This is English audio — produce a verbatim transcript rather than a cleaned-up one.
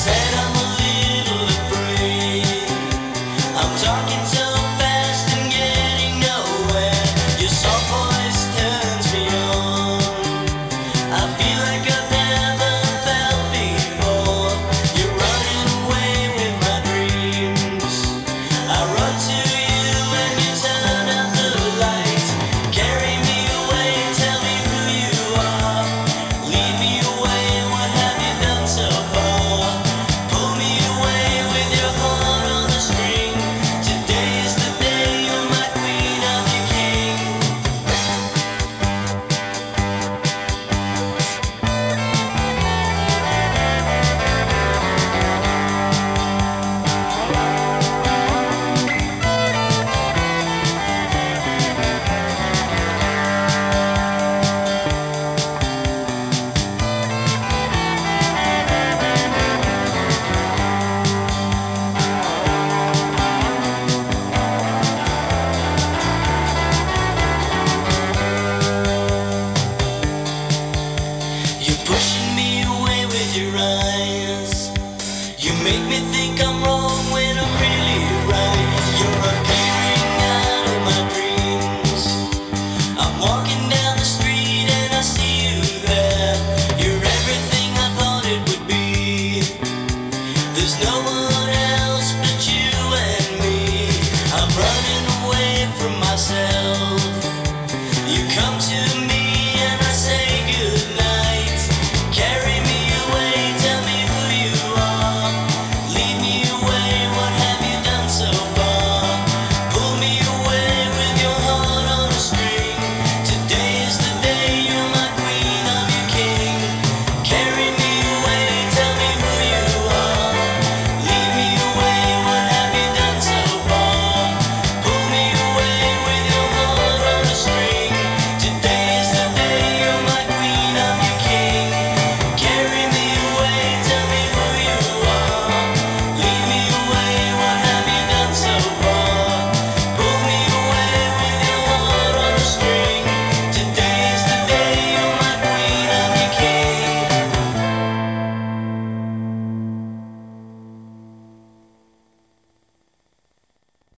said I'm a little afraid. I'm talking so fast and getting nowhere. Your soft voice turns me on. I feel like I've never felt before. You're running away with my dreams. I run to you and you turn out the lights. Carry me away, tell me who you are. Lead me away, what have you done so far? Pull me away with your heart on the string. Today is the day you're my queen, I'm your king. You're pushing me away with your eyes. You make me think